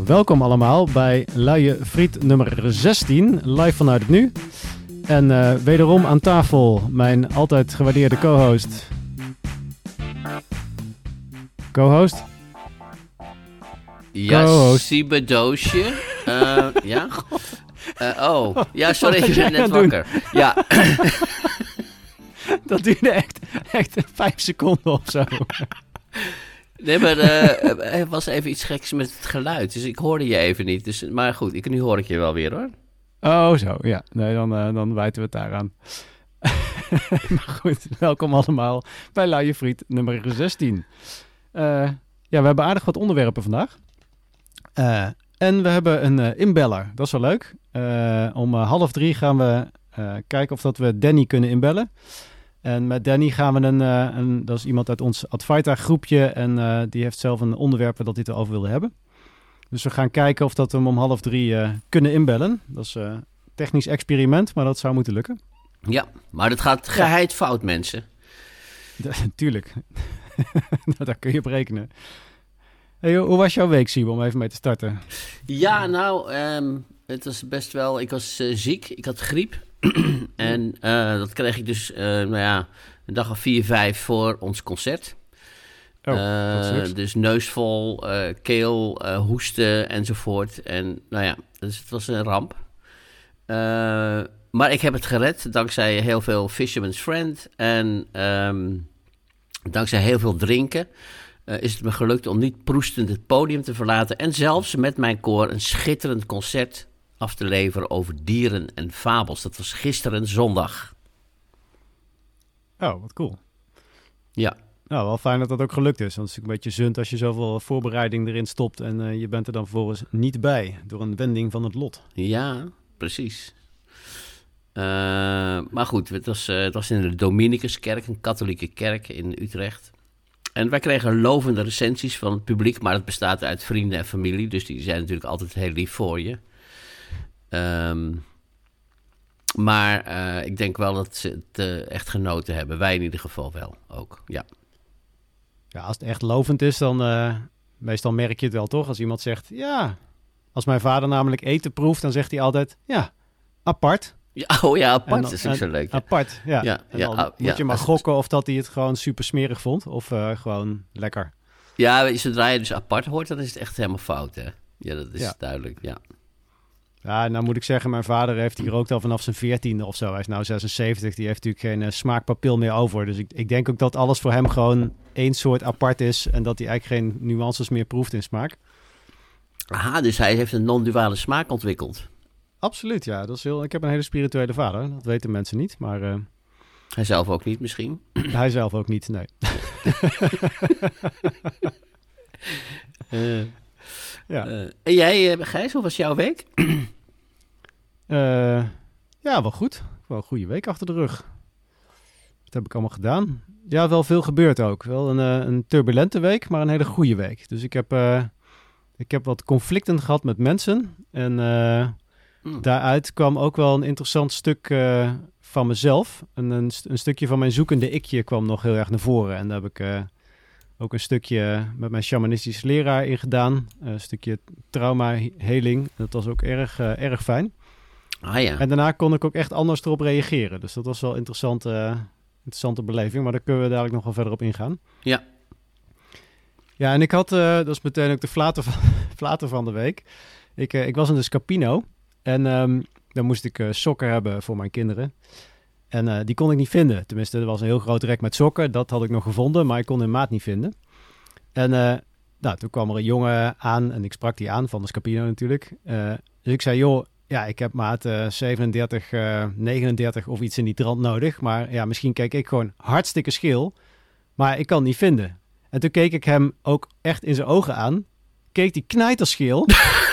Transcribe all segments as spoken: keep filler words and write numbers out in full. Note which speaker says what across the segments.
Speaker 1: welkom allemaal bij Luie Friet nummer zestien, live vanuit het Nu. En uh, wederom aan tafel mijn altijd gewaardeerde co-host. Co-host?
Speaker 2: Ja,
Speaker 1: Co-host.
Speaker 2: Siebedoosje. uh, ja? Uh, oh, ja, sorry,
Speaker 1: Wat
Speaker 2: je
Speaker 1: jij
Speaker 2: bent net
Speaker 1: aan het
Speaker 2: wakker. Ja.
Speaker 1: Dat duurde echt, echt vijf seconden of zo.
Speaker 2: Nee, maar uh, er was even iets geks met het geluid, dus ik hoorde je even niet. Dus, maar goed, ik, nu hoor ik je wel weer, hoor.
Speaker 1: Oh, zo, ja. Nee, dan, uh, dan wijten we het daaraan. Maar goed, welkom allemaal bij Luie Friet nummer zestien. Uh, ja, we hebben aardig wat onderwerpen vandaag. Uh, en we hebben een uh, inbeller, dat is wel leuk. Uh, om uh, half drie gaan we uh, kijken of dat we Danny kunnen inbellen. En met Danny gaan we een, uh, een dat is iemand uit ons Advaita groepje en uh, die heeft zelf een onderwerp dat hij het erover wilde hebben. Dus we gaan kijken of dat we hem om half drie uh, kunnen inbellen. Dat is een uh, technisch experiment, maar dat zou moeten lukken.
Speaker 2: Ja, maar dat gaat geheid fout, mensen.
Speaker 1: Tuurlijk. Nou, daar kun je op rekenen. Hey, hoe was jouw week, Siebe, om even mee te starten?
Speaker 2: Ja, nou, um, het was best wel... Ik was uh, ziek, ik had griep. En uh, dat kreeg ik dus, uh, nou ja, een dag of vier, vijf voor ons concert.
Speaker 1: Oh,
Speaker 2: uh, dus neusvol, uh, keel, uh, hoesten enzovoort. En nou ja, dus het was een ramp. Uh, maar ik heb het gered dankzij heel veel Fisherman's Friend. En um, dankzij heel veel drinken uh, is het me gelukt om niet proestend het podium te verlaten. En zelfs met mijn koor een schitterend concert af te leveren over dieren en fabels. Dat was gisteren zondag.
Speaker 1: Oh, wat cool.
Speaker 2: Ja.
Speaker 1: Nou, wel fijn dat dat ook gelukt is. Want het is een beetje zund als je zoveel voorbereiding erin stopt en uh, je bent er dan vervolgens niet bij door een wending van het lot.
Speaker 2: Ja, precies. Uh, maar goed, het was, uh, het was in de Dominicuskerk, een katholieke kerk in Utrecht. En wij kregen lovende recensies van het publiek, maar het bestaat uit vrienden en familie, dus die zijn natuurlijk altijd heel lief voor je. Um, maar uh, ik denk wel dat ze het uh, echt genoten hebben. Wij in ieder geval wel ook, ja.
Speaker 1: Ja, als het echt lovend is, dan uh, meestal merk je het wel, toch? Als iemand zegt, ja, als mijn vader namelijk eten proeft, dan zegt hij altijd, ja, apart.
Speaker 2: Ja, oh ja, apart
Speaker 1: dan,
Speaker 2: is ook zo leuk. Ja.
Speaker 1: Apart, ja.
Speaker 2: ja,
Speaker 1: en
Speaker 2: ja
Speaker 1: dan
Speaker 2: uh,
Speaker 1: moet
Speaker 2: ja,
Speaker 1: je maar gokken of dat hij het gewoon super smerig vond of uh, gewoon lekker.
Speaker 2: Ja, zodra je dus apart hoort, dan is het echt helemaal fout, hè? Ja, dat is
Speaker 1: ja.
Speaker 2: duidelijk, ja.
Speaker 1: Ja, nou moet ik zeggen, mijn vader heeft die gerookt al vanaf zijn veertiende of zo. Hij is nou zesenzeventig, die heeft natuurlijk geen uh, smaakpapil meer over. Dus ik, ik denk ook dat alles voor hem gewoon één soort apart is en dat hij eigenlijk geen nuances meer proeft in smaak.
Speaker 2: Aha, dus hij heeft een non-duale smaak ontwikkeld.
Speaker 1: Absoluut, ja. Dat is heel, ik heb een hele spirituele vader, dat weten mensen niet, maar... Uh,
Speaker 2: hij zelf ook niet misschien?
Speaker 1: Hij zelf ook niet, nee.
Speaker 2: uh,
Speaker 1: ja.
Speaker 2: uh, en jij, uh, Gijs, hoe was jouw week?
Speaker 1: Uh, ja, wel goed. Wel een goede week achter de rug. Wat heb ik allemaal gedaan? Ja, wel veel gebeurd ook. Wel een, uh, een turbulente week, maar een hele goede week. Dus ik heb, uh, ik heb wat conflicten gehad met mensen. En uh, mm. daaruit kwam ook wel een interessant stuk uh, van mezelf. Een, een, een stukje van mijn zoekende ikje kwam nog heel erg naar voren. En daar heb ik uh, ook een stukje met mijn shamanistische leraar in gedaan. Uh, een stukje trauma-heling. Dat was ook erg, uh, erg fijn.
Speaker 2: Ah, ja.
Speaker 1: En daarna kon ik ook echt anders erop reageren. Dus dat was wel een interessante, uh, interessante beleving. Maar daar kunnen we dadelijk nog wel verder op ingaan.
Speaker 2: Ja.
Speaker 1: Ja, en ik had, uh, dat is meteen ook de flater van, flater van de week. Ik, uh, ik was in de Scapino. En um, dan moest ik uh, sokken hebben voor mijn kinderen. En uh, die kon ik niet vinden. Tenminste, er was een heel groot rek met sokken. Dat had ik nog gevonden, maar ik kon hun maat niet vinden. En uh, nou, toen kwam er een jongen aan. En ik sprak die aan, van de Scapino natuurlijk. Uh, dus ik zei, joh... Ja, ik heb maat uh, zevenendertig, uh, negenendertig of iets in die trant nodig. Maar ja, misschien keek ik gewoon hartstikke scheel. Maar ik kan het niet vinden. En toen keek ik hem ook echt in zijn ogen aan. Keek die knijterscheel.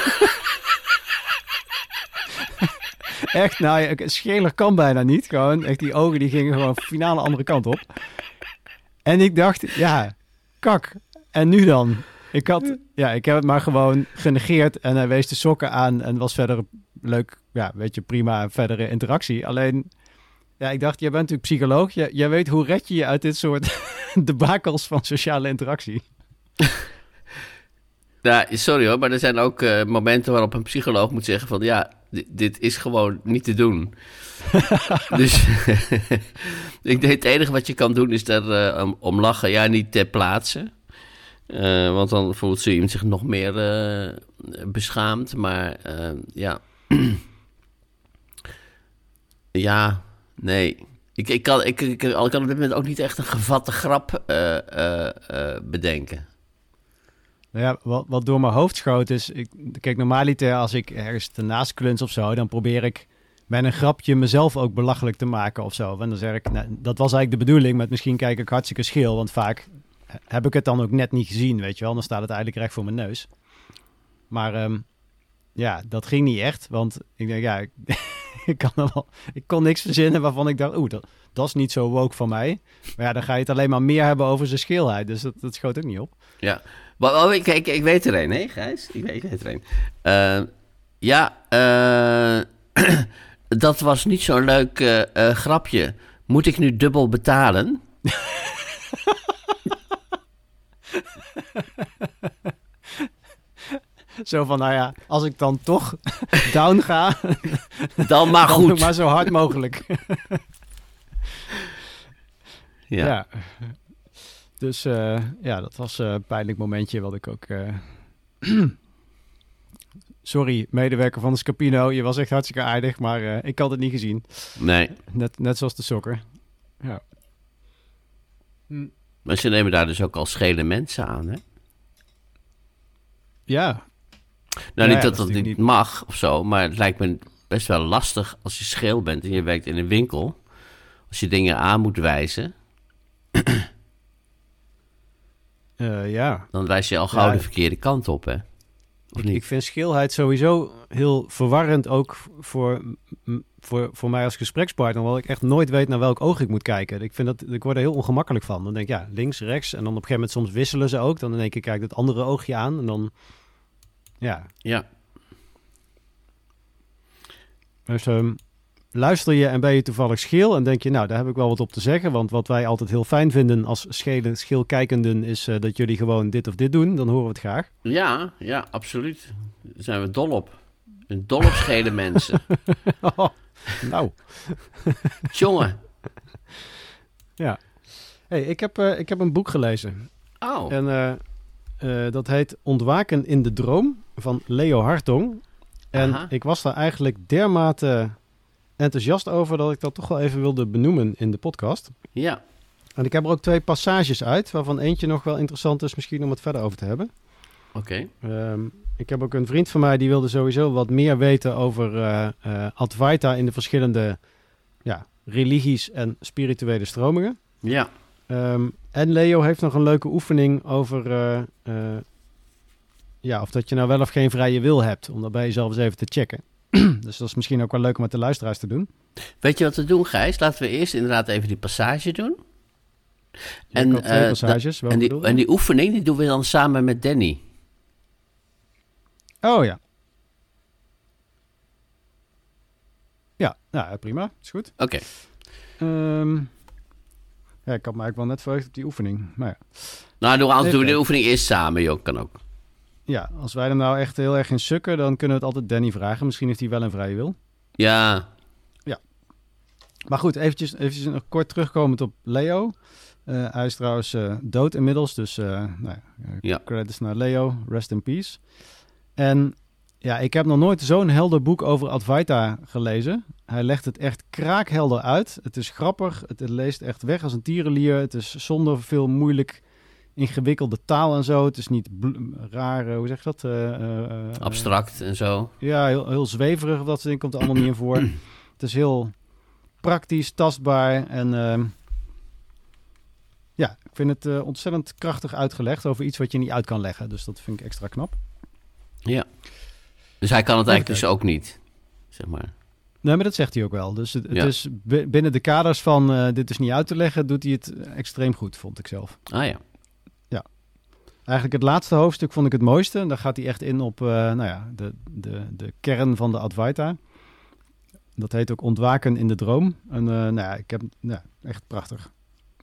Speaker 1: Echt, nou ja, scheler kan bijna niet. Gewoon, echt die ogen die gingen gewoon finale andere kant op. En ik dacht, ja, kak. En nu dan? Ik had, ja, ik heb het maar gewoon genegeerd en hij wees de sokken aan en was verder leuk, ja, weet je, prima, verdere interactie. Alleen, ja, ik dacht, jij bent natuurlijk psycholoog, jij, jij weet hoe red je je uit dit soort debakels van sociale interactie.
Speaker 2: Ja, sorry hoor, maar er zijn ook uh, momenten waarop een psycholoog moet zeggen van... ja, dit, dit is gewoon niet te doen. Dus ik denk het enige wat je kan doen is daar uh, om, om lachen. Ja, niet ter plaatse. Uh, want dan voelt ze iemand zich nog meer uh, beschaamd. Maar uh, ja... ja, nee... Ik, ik, kan, ik, ik, ik kan op dit moment ook niet echt een gevatte grap uh, uh, uh, bedenken.
Speaker 1: Nou ja, wat, wat door mijn hoofd schoot is... Ik, kijk, normaliter als ik ergens ernaast kluns of zo... dan probeer ik met een grapje mezelf ook belachelijk te maken of zo. En dan zeg ik, nou, dat was eigenlijk de bedoeling... met misschien kijk ik hartstikke scheel... want vaak heb ik het dan ook net niet gezien, weet je wel. Dan staat het eigenlijk recht voor mijn neus. Maar um, ja, dat ging niet echt. Want ik denk, ja... Ik, Ik, kan er wel, ik kon niks verzinnen waarvan ik dacht... oeh, dat, dat is niet zo woke van mij. Maar ja, dan ga je het alleen maar meer hebben over zijn scheelheid. Dus dat, dat schoot ook niet op.
Speaker 2: Ja, maar, oh, ik, ik, ik weet er een, hè, Gijs? Ik weet, ik weet er een. Uh, ja, uh, dat was niet zo'n leuk uh, uh, grapje. Moet ik nu dubbel betalen?
Speaker 1: Zo van, nou ja, als ik dan toch down ga...
Speaker 2: dan maar goed.
Speaker 1: Dan maar zo hard mogelijk.
Speaker 2: ja.
Speaker 1: ja. Dus uh, ja, dat was uh, een pijnlijk momentje wat ik ook... Uh... Sorry, medewerker van de Scapino. Je was echt hartstikke aardig, maar uh, ik had het niet gezien.
Speaker 2: Nee.
Speaker 1: Net, net zoals de sokker. Ja.
Speaker 2: Hm. Maar ze nemen daar dus ook al schele mensen aan, hè?
Speaker 1: Ja.
Speaker 2: Nou,
Speaker 1: ja,
Speaker 2: niet dat
Speaker 1: dat,
Speaker 2: dat niet,
Speaker 1: niet
Speaker 2: mag of zo, maar het lijkt me best wel lastig als je scheel bent en je werkt in een winkel. Als je dingen aan moet wijzen.
Speaker 1: uh, ja.
Speaker 2: Dan wijs je al gauw ja, de verkeerde kant op, hè?
Speaker 1: Ik, ik vind scheelheid sowieso heel verwarrend, ook voor, voor, voor mij als gesprekspartner, omdat ik echt nooit weet naar welk oog ik moet kijken. Ik, vind dat, ik word er heel ongemakkelijk van. Dan denk ik, ja, links, rechts. En dan op een gegeven moment soms wisselen ze ook. Dan denk ik, kijk het andere oogje aan. En dan, ja.
Speaker 2: Ja.
Speaker 1: Dus um, luister je en ben je toevallig scheel en denk je, nou, daar heb ik wel wat op te zeggen. Want wat wij altijd heel fijn vinden als schelen, scheelkijkenden is uh, dat jullie gewoon dit of dit doen. Dan horen we het graag.
Speaker 2: Ja, ja, absoluut. Daar zijn we dol op. Een dol op schelen mensen.
Speaker 1: oh, nou.
Speaker 2: Jongen.
Speaker 1: Ja. Hey, ik heb, uh, ik heb een boek gelezen.
Speaker 2: Oh.
Speaker 1: En uh, uh, dat heet Ontwaken in de Droom van Leo Hartong. En Aha. ik was daar eigenlijk dermate enthousiast over dat ik dat toch wel even wilde benoemen in de podcast.
Speaker 2: Ja.
Speaker 1: En ik heb er ook twee passages uit, waarvan eentje nog wel interessant is misschien om het verder over te hebben.
Speaker 2: Oké.
Speaker 1: Okay. Um, ik heb ook een vriend van mij die wilde sowieso wat meer weten over uh, uh, Advaita in de verschillende ja, religies en spirituele stromingen.
Speaker 2: Ja.
Speaker 1: Um, en Leo heeft nog een leuke oefening over uh, uh, ja, of dat je nou wel of geen vrije wil hebt, om dat bij jezelf eens even te checken. Dus dat is misschien ook wel leuk om met de luisteraars te doen.
Speaker 2: Weet je wat we doen, Gijs? Laten we eerst inderdaad even die passage doen.
Speaker 1: En, uh, passages,
Speaker 2: da- en, die, en die oefening die doen we dan samen met Danny.
Speaker 1: Oh ja. Ja, nou, prima. Is goed.
Speaker 2: Oké.
Speaker 1: Okay. Um, ja, ik had me eigenlijk wel net verheugd op die oefening. Maar ja.
Speaker 2: Nou, doen we, anders doen we de oefening eerst samen, joh. Kan ook.
Speaker 1: Ja, als wij er nou echt heel erg in sukken, dan kunnen we het altijd Danny vragen. Misschien heeft hij wel een vrije wil.
Speaker 2: Ja.
Speaker 1: Ja. Maar goed, eventjes, eventjes nog kort terugkomend op Leo. Uh, hij is trouwens uh, dood inmiddels, dus uh, nou, uh,
Speaker 2: ja.
Speaker 1: credits naar Leo, rest in peace. En ja, ik heb nog nooit zo'n helder boek over Advaita gelezen. Hij legt het echt kraakhelder uit. Het is grappig, het, het leest echt weg als een tierenlier. Het is zonder veel moeilijk ingewikkelde taal en zo. Het is niet bl- raar, uh, hoe zeg je dat? Uh, uh,
Speaker 2: Abstract en zo.
Speaker 1: Ja, heel, heel zweverig of dat soort dingen komt er allemaal niet in voor. Het is heel praktisch, tastbaar en uh, ja, ik vind het uh, ontzettend krachtig uitgelegd over iets wat je niet uit kan leggen. Dus dat vind ik extra knap.
Speaker 2: Ja. Dus hij kan het eigenlijk dus ook niet, zeg maar.
Speaker 1: Nee, maar dat zegt hij ook wel. Dus het, het
Speaker 2: ja.
Speaker 1: is b- binnen de kaders van uh, dit is niet uit te leggen, doet hij het extreem goed, vond ik zelf.
Speaker 2: Ah ja.
Speaker 1: Ja. Eigenlijk het laatste hoofdstuk vond ik het mooiste. Daar gaat hij echt in op uh, nou ja, de, de, de kern van de Advaita. Dat heet ook Ontwaken in de Droom. En uh, nou ja, ik heb nou, echt prachtig.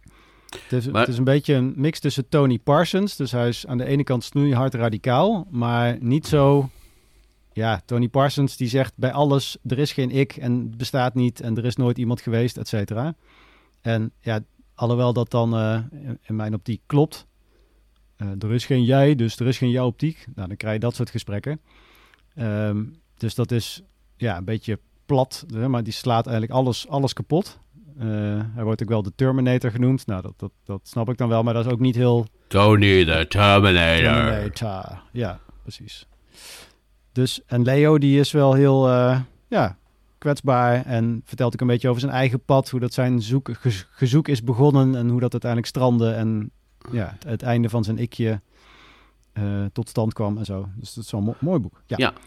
Speaker 1: Het is,
Speaker 2: Maar-
Speaker 1: het is een beetje een mix tussen Tony Parsons. Dus hij is aan de ene kant snoeihard radicaal, maar niet zo... Ja, Tony Parsons die zegt bij alles, er is geen ik en het bestaat niet en er is nooit iemand geweest, et cetera. En ja, alhoewel dat dan uh, in, in mijn optiek klopt. Uh, er is geen jij, dus er is geen jouw optiek. Nou, dan krijg je dat soort gesprekken. Um, dus dat is ja, een beetje plat, maar die slaat eigenlijk alles, alles kapot. Uh, hij wordt ook wel de Terminator genoemd. Nou, dat, dat, dat snap ik dan wel, maar dat is ook niet heel...
Speaker 2: Tony the Terminator.
Speaker 1: Terminator. Ja, precies. Dus, en Leo die is wel heel uh, ja, kwetsbaar en vertelt ook een beetje over zijn eigen pad, hoe dat zijn zoek, ge, gezoek is begonnen en hoe dat uiteindelijk strandde en ja, het, het einde van zijn ikje uh, tot stand kwam en zo. Dus dat is wel een mo- mooi boek. Ja.
Speaker 2: Ja.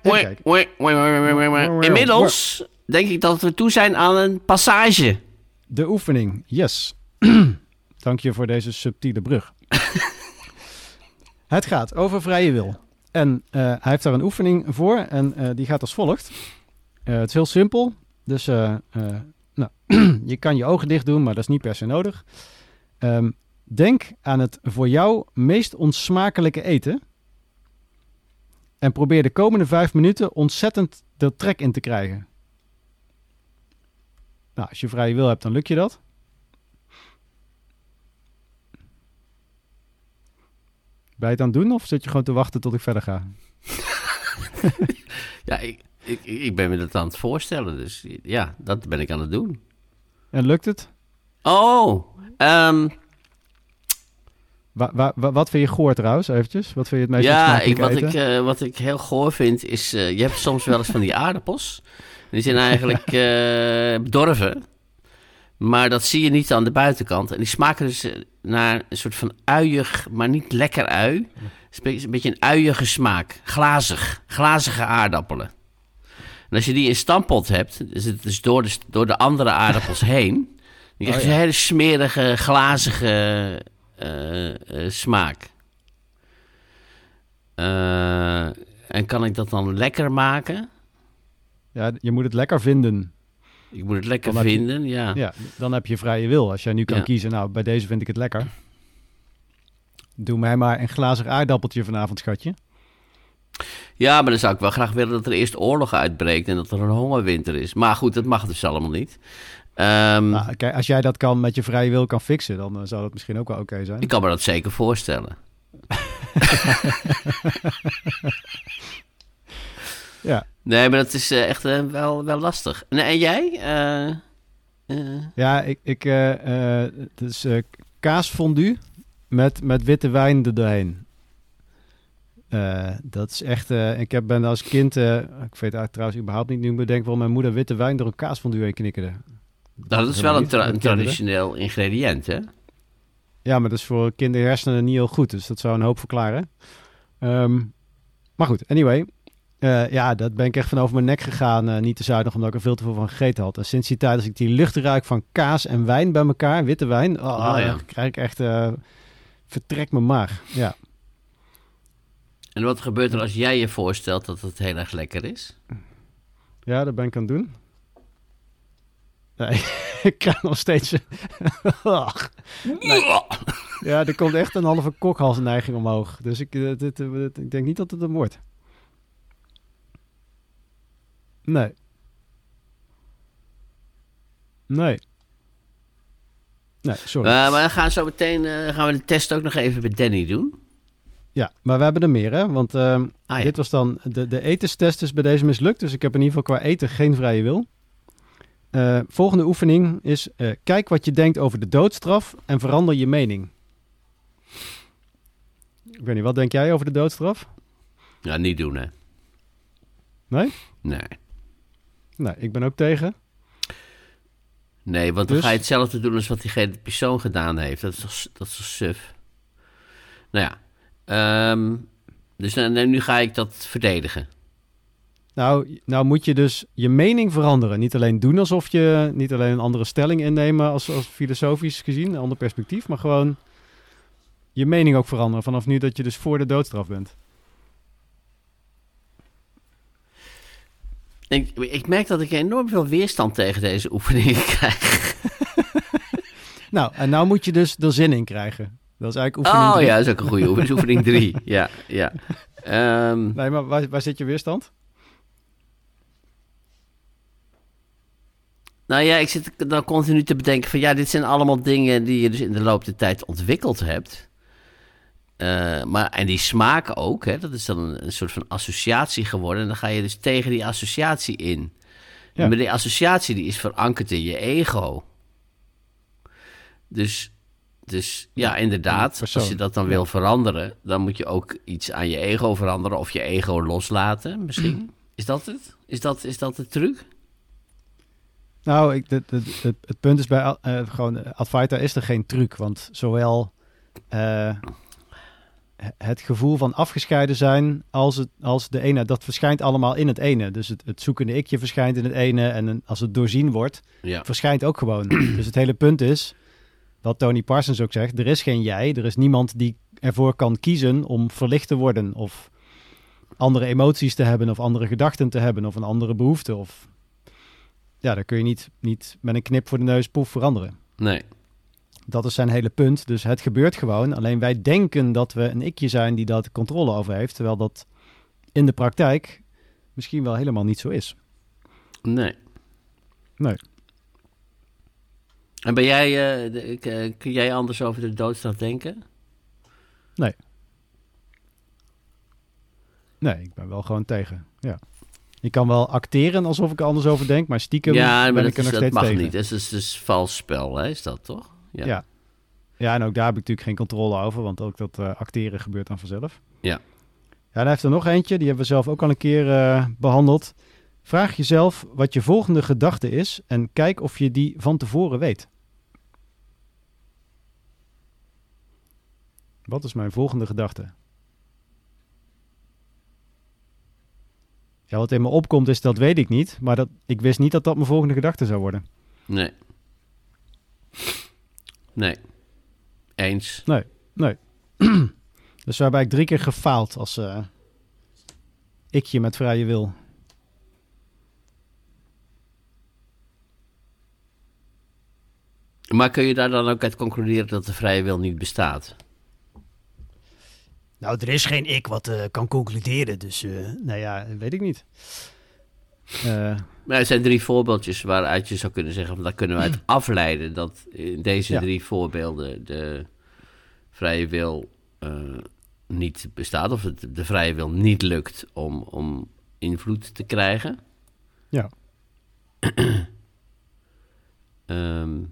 Speaker 2: Inmiddels denk ik dat we toe zijn aan een passage.
Speaker 1: De oefening, yes. Dank je voor deze subtiele brug. Het gaat over vrije wil. En uh, hij heeft daar een oefening voor en uh, die gaat als volgt. Uh, het is heel simpel. Dus uh, uh, nou, je kan je ogen dicht doen, maar dat is niet per se nodig. Um, denk aan het voor jou meest onsmakelijke eten. En probeer de komende vijf minuten ontzettend de trek in te krijgen. Nou, als je vrije wil hebt, dan lukt je dat. Ben je het aan het doen of zit je gewoon te wachten tot ik verder ga?
Speaker 2: Ja, ik, ik, ik ben me dat aan het voorstellen. Dus ja, dat ben ik aan het doen.
Speaker 1: En lukt het?
Speaker 2: Oh, um...
Speaker 1: wa, wa, wa, wat vind je goor trouwens, eventjes? Wat vind je het meest
Speaker 2: ja, ik, wat,
Speaker 1: eten?
Speaker 2: ik, uh, wat ik heel goor vind is... Uh, je hebt soms wel eens van die aardappels. Die zijn eigenlijk uh, bedorven. Maar dat zie je niet aan de buitenkant. En die smaken dus naar een soort van uiig, maar niet lekker ui. Het is een beetje een uiige smaak. Glazig. Glazige aardappelen. En als je die in stampot hebt, dus het dus door de, door de andere aardappels heen, dan krijg je oh, ja. een hele smerige, glazige uh, uh, smaak. Uh, en kan ik dat dan lekker maken?
Speaker 1: Ja, je moet het lekker vinden.
Speaker 2: Ik moet het lekker vinden,
Speaker 1: je,
Speaker 2: ja.
Speaker 1: Ja, dan heb je vrije wil. Als jij nu kan
Speaker 2: ja.
Speaker 1: kiezen, nou, bij deze vind ik het lekker. Doe mij maar een glazig aardappeltje vanavond, schatje.
Speaker 2: Ja, maar dan zou ik wel graag willen dat er eerst oorlog uitbreekt en dat er een hongerwinter is. Maar goed, dat mag dus allemaal niet. Um,
Speaker 1: nou, kijk, als jij dat kan met je vrije wil kan fixen, dan uh, zou dat misschien ook wel oké okay zijn.
Speaker 2: Ik kan me dat zeker voorstellen.
Speaker 1: Ja.
Speaker 2: Nee, maar dat is uh, echt uh, wel, wel lastig. En, en jij? Uh, uh...
Speaker 1: Ja, ik... ik uh, uh, het is uh, kaasfondue met, met witte wijn er doorheen. Uh, dat is echt... Uh, ik heb, ben als kind... Uh, ik weet eigenlijk trouwens überhaupt niet... Nu bedenk wel mijn moeder witte wijn door een kaasfondue heen knikkerde.
Speaker 2: Nou, dat is wel een, tra- een traditioneel ingrediënt, hè?
Speaker 1: Ja, maar dat is voor kinderhersenen niet heel goed. Dus dat zou een hoop verklaren. Um, maar goed, anyway... Uh, ja, dat ben ik echt van over mijn nek gegaan. Uh, niet te zuinig, omdat ik er veel te veel van gegeten had. En sinds die tijd, als ik die lucht ruik van kaas en wijn bij elkaar, witte wijn, oh, oh, ja. dan krijg ik echt, uh, vertrek mijn maag. Ja.
Speaker 2: En wat gebeurt er als jij je voorstelt dat het heel erg lekker is?
Speaker 1: Ja, dat ben ik aan het doen. Nee, ik krijg nog steeds... nee. Ja, er komt echt een halve kokhalsneiging omhoog. Dus ik, dit, dit, dit, ik denk niet dat het hem wordt. Nee. Nee. Nee, sorry.
Speaker 2: Uh, maar dan gaan, zo meteen, uh, gaan we de test ook nog even bij Danny doen.
Speaker 1: Ja, maar we hebben er meer, hè? Want uh,
Speaker 2: ah, ja.
Speaker 1: dit was dan... De, de etenstest is bij deze mislukt. Dus ik heb in ieder geval qua eten geen vrije wil. Uh, volgende oefening is... Uh, kijk wat je denkt over de doodstraf en verander je mening. Ik weet niet, wat denk jij over de doodstraf?
Speaker 2: Ja, niet doen, hè.
Speaker 1: Nee?
Speaker 2: Nee.
Speaker 1: Nee, ik ben ook tegen.
Speaker 2: Nee, want
Speaker 1: dus?
Speaker 2: dan ga je hetzelfde doen als wat diegene persoon gedaan heeft. Dat is toch, dat is toch suf. Nou ja. Um, dus nu, nu ga ik dat verdedigen.
Speaker 1: Nou, nou moet je dus je mening veranderen. Niet alleen doen alsof je... Niet alleen een andere stelling innemen als, als filosofisch gezien. Een ander perspectief. Maar gewoon je mening ook veranderen. Vanaf nu dat je dus voor de doodstraf bent.
Speaker 2: Ik, ik merk dat ik enorm veel weerstand tegen deze oefeningen krijg.
Speaker 1: Nou, en nou moet je dus er zin in krijgen. Dat is eigenlijk oefening
Speaker 2: Oh
Speaker 1: drie.
Speaker 2: ja, dat is ook een goede oefening. Oefening drie, ja. ja. Um,
Speaker 1: Nee, maar waar, waar zit je weerstand?
Speaker 2: Nou ja, ik zit dan continu te bedenken van... ja, dit zijn allemaal dingen die je dus in de loop der tijd ontwikkeld hebt. Uh, maar, en die smaken ook, hè. Dat is dan een, een soort van associatie geworden. En dan ga je dus tegen die associatie in. Ja. Maar die associatie die is verankerd in je ego. Dus, dus ja, inderdaad, als je dat dan wil veranderen... dan moet je ook iets aan je ego veranderen... of je ego loslaten, misschien. Is dat het? Is dat, is dat de truc?
Speaker 1: Nou, ik, het, het, het, het punt is bij uh, gewoon Advaita is er geen truc. Want zowel uh, het gevoel van afgescheiden zijn als, het, als de ene, dat verschijnt allemaal in het ene. Dus het, het zoekende ikje verschijnt in het ene en als het doorzien wordt, ja. verschijnt ook gewoon. Dus het hele punt is, wat Tony Parsons ook zegt, er is geen jij. Er is niemand die ervoor kan kiezen om verlicht te worden of andere emoties te hebben of andere gedachten te hebben of een andere behoefte of... Ja, daar kun je niet, niet met een knip voor de neus poef veranderen.
Speaker 2: Nee.
Speaker 1: Dat is zijn hele punt. Dus het gebeurt gewoon. Alleen wij denken dat we een ikje zijn die daar de controle over heeft. Terwijl dat in de praktijk misschien wel helemaal niet zo is.
Speaker 2: Nee.
Speaker 1: Nee.
Speaker 2: En ben jij, uh, de, uh, kun jij anders over de doodstraf denken?
Speaker 1: Nee. Nee, ik ben wel gewoon tegen. Ja. Ik kan wel acteren alsof ik er anders over denk, maar stiekem
Speaker 2: ja, maar
Speaker 1: ben
Speaker 2: dat
Speaker 1: ik er
Speaker 2: is,
Speaker 1: nog
Speaker 2: dat
Speaker 1: steeds
Speaker 2: mag
Speaker 1: tegen.
Speaker 2: niet. Dat is, dat is dus vals spel, hè? Is dat toch?
Speaker 1: Ja. ja. Ja, en ook daar heb ik natuurlijk geen controle over, want ook dat uh, acteren gebeurt dan vanzelf.
Speaker 2: Ja.
Speaker 1: Ja, dan heeft er nog eentje, die hebben we zelf ook al een keer uh, behandeld. Vraag jezelf wat je volgende gedachte is en kijk of je die van tevoren weet. Wat is mijn volgende gedachte? Ja, wat in me opkomt is, dat weet ik niet. Maar dat, ik wist niet dat dat mijn volgende gedachte zou worden.
Speaker 2: Nee. Nee. Eens.
Speaker 1: Nee, nee. Dus we hebben eigenlijk drie keer gefaald als uh, ikje met vrije wil.
Speaker 2: Maar kun je daar dan ook uit concluderen dat de vrije wil niet bestaat?
Speaker 1: Nou, er is geen ik wat uh, kan concluderen, dus uh, nou ja, weet ik niet. Uh,
Speaker 2: maar er zijn drie voorbeeldjes waaruit je zou kunnen zeggen, daar kunnen we uit afleiden dat in deze ja. drie voorbeelden de vrije wil uh, niet bestaat, of het, de vrije wil niet lukt om, om invloed te krijgen.
Speaker 1: Ja.
Speaker 2: um,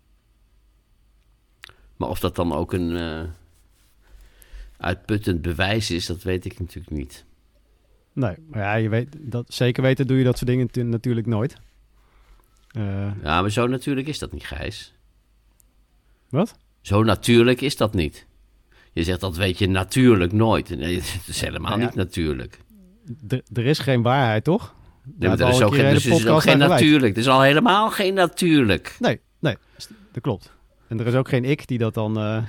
Speaker 2: maar of dat dan ook een... Uh, uitputtend bewijs is, dat weet ik natuurlijk niet.
Speaker 1: Nee, maar ja, je weet dat, zeker weten doe je dat soort dingen t- natuurlijk nooit. Uh,
Speaker 2: ja, maar zo natuurlijk is dat niet, Gijs.
Speaker 1: Wat?
Speaker 2: Zo natuurlijk is dat niet. Je zegt dat weet je natuurlijk nooit. Nee, het is helemaal nou ja, niet natuurlijk.
Speaker 1: D- er is geen waarheid, toch?
Speaker 2: Nee, maar er is ook geen, dus is ook geen natuurlijk. Het is al helemaal geen natuurlijk.
Speaker 1: Nee, nee, dat klopt. En er is ook geen ik die dat dan... Uh...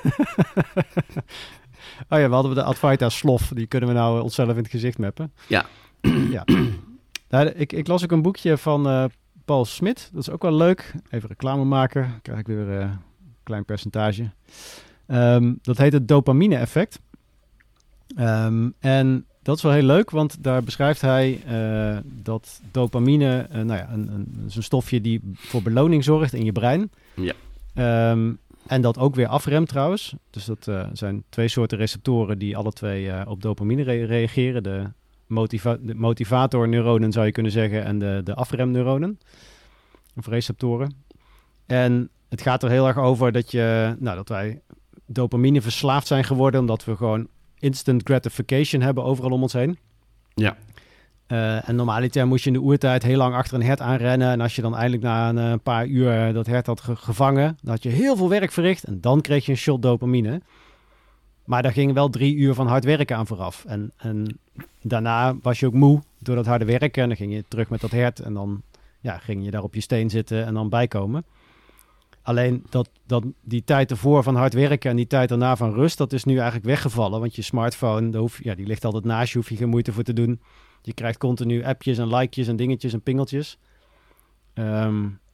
Speaker 1: Oh ja, we hadden we de Advaita slof. Die kunnen we nou onszelf in het gezicht mappen.
Speaker 2: Ja.
Speaker 1: ja. Nou, ik, ik las ook een boekje van uh, Paul Smit. Dat is ook wel leuk. Even reclame maken. Dan krijg ik weer uh, een klein percentage. Um, dat heet het dopamine-effect. Um, en dat is wel heel leuk, want daar beschrijft hij uh, dat dopamine... Uh, nou ja, een, een, een stofje die voor beloning zorgt in je brein.
Speaker 2: Ja.
Speaker 1: Um, En dat ook weer afremt trouwens. Dus dat uh, zijn twee soorten receptoren die alle twee uh, op dopamine re- reageren. De, motiva- de motivatorneuronen zou je kunnen zeggen en de, de afremneuronen. Of receptoren. En het gaat er heel erg over dat, je, nou, dat wij dopamine verslaafd zijn geworden. Omdat we gewoon instant gratification hebben overal om ons heen.
Speaker 2: Ja.
Speaker 1: Uh, en normaliter moest je in de oertijd heel lang achter een hert aanrennen. En als je dan eindelijk na een, een paar uur dat hert had ge- gevangen, dan had je heel veel werk verricht. En dan kreeg je een shot dopamine. Maar daar gingen wel drie uur van hard werken aan vooraf. En, en daarna was je ook moe door dat harde werken. En dan ging je terug met dat hert. En dan ja, ging je daar op je steen zitten en dan bijkomen. Alleen dat, dat die tijd ervoor van hard werken en die tijd daarna van rust, dat is nu eigenlijk weggevallen. Want je smartphone, daar hoef, ja, die ligt altijd naast je, hoef je geen moeite voor te doen. Je krijgt continu appjes en likejes en dingetjes en pingeltjes. Um,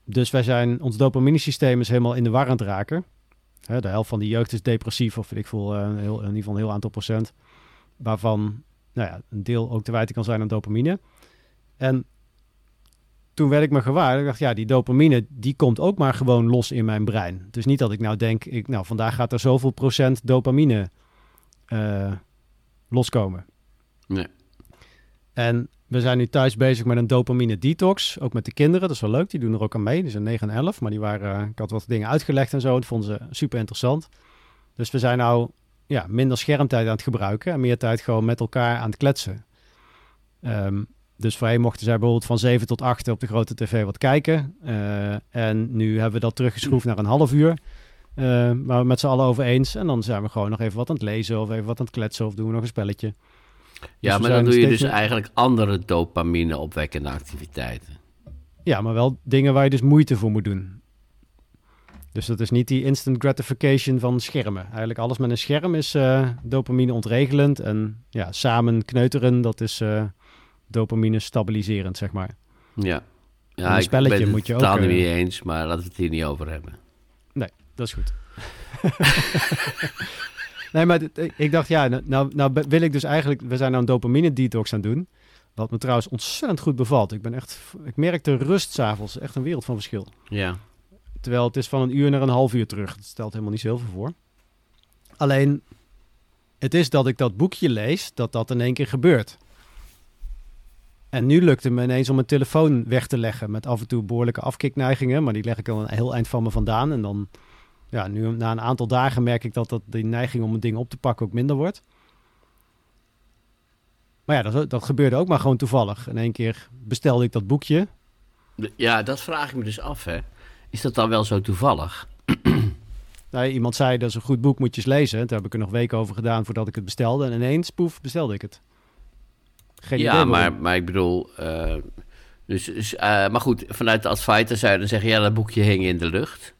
Speaker 1: dus wij zijn, ons dopaminesysteem is helemaal in de war aan het raken. Hè, de helft van de jeugd is depressief, of weet ik veel, uh, heel, in ieder geval een heel aantal procent. Waarvan nou ja, een deel ook te wijten kan zijn aan dopamine. En toen werd ik me gewaar. Ik dacht, ja, die dopamine, die komt ook maar gewoon los in mijn brein. Dus niet dat ik nou denk, ik, nou, vandaag gaat er zoveel procent dopamine uh, loskomen.
Speaker 2: Nee.
Speaker 1: En we zijn nu thuis bezig met een dopamine detox. Ook met de kinderen, dat is wel leuk. Die doen er ook aan mee. Die zijn negen en elf, maar die waren, uh, ik had wat dingen uitgelegd en zo. Dat vonden ze super interessant. Dus we zijn nou ja, minder schermtijd aan het gebruiken en meer tijd gewoon met elkaar aan het kletsen. Um, dus voorheen mochten zij bijvoorbeeld van zeven tot acht op de grote tv wat kijken. Uh, en nu hebben we dat teruggeschroefd naar een half uur. Uh, waar we met z'n allen over eens. En dan zijn we gewoon nog even wat aan het lezen of even wat aan het kletsen of doen we nog een spelletje.
Speaker 2: Ja, dus maar dan doe je dus meer... eigenlijk andere dopamine opwekkende activiteiten. Ja,
Speaker 1: maar wel dingen waar je dus moeite voor moet doen. Dus dat is niet die instant gratification van schermen. Eigenlijk alles met een scherm is uh, dopamine ontregelend. En ja, samen kneuteren, dat is uh, dopamine stabiliserend, zeg maar.
Speaker 2: Ja, ja
Speaker 1: een spelletje
Speaker 2: ik ben
Speaker 1: moet je
Speaker 2: het totaal
Speaker 1: ook...
Speaker 2: niet
Speaker 1: Uh...
Speaker 2: eens, maar laten we het hier niet over hebben.
Speaker 1: Nee, dat is goed. Nee, maar ik dacht, ja, nou, nou wil ik dus eigenlijk... We zijn nou een dopamine detox aan het doen. Wat me trouwens ontzettend goed bevalt. Ik ben echt... Ik merk de rust 's avonds. Echt een wereld van verschil.
Speaker 2: Ja.
Speaker 1: Terwijl het is van een uur naar een half uur terug. Dat stelt helemaal niet zoveel voor. Alleen, het is dat ik dat boekje lees, dat dat in één keer gebeurt. En nu lukt het me ineens om mijn telefoon weg te leggen met af en toe behoorlijke afkikneigingen. Maar die leg ik dan een heel eind van me vandaan. En dan, ja, nu na een aantal dagen merk ik dat, dat die neiging om een ding op te pakken ook minder wordt. Maar ja, dat, dat gebeurde ook maar gewoon toevallig. In één keer bestelde ik dat boekje.
Speaker 2: Ja, dat vraag ik me dus af, hè. Is dat dan wel zo toevallig?
Speaker 1: Nou, iemand zei, dat is een goed boek, moet je eens lezen. Daar heb ik er nog weken over gedaan voordat ik het bestelde. En ineens, poef, bestelde ik het. Geen
Speaker 2: ja,
Speaker 1: idee
Speaker 2: maar, maar ik bedoel... Uh, dus, dus, uh, maar goed, vanuit de Advaita zou je dan zeggen... ja, dat boekje hing in de lucht.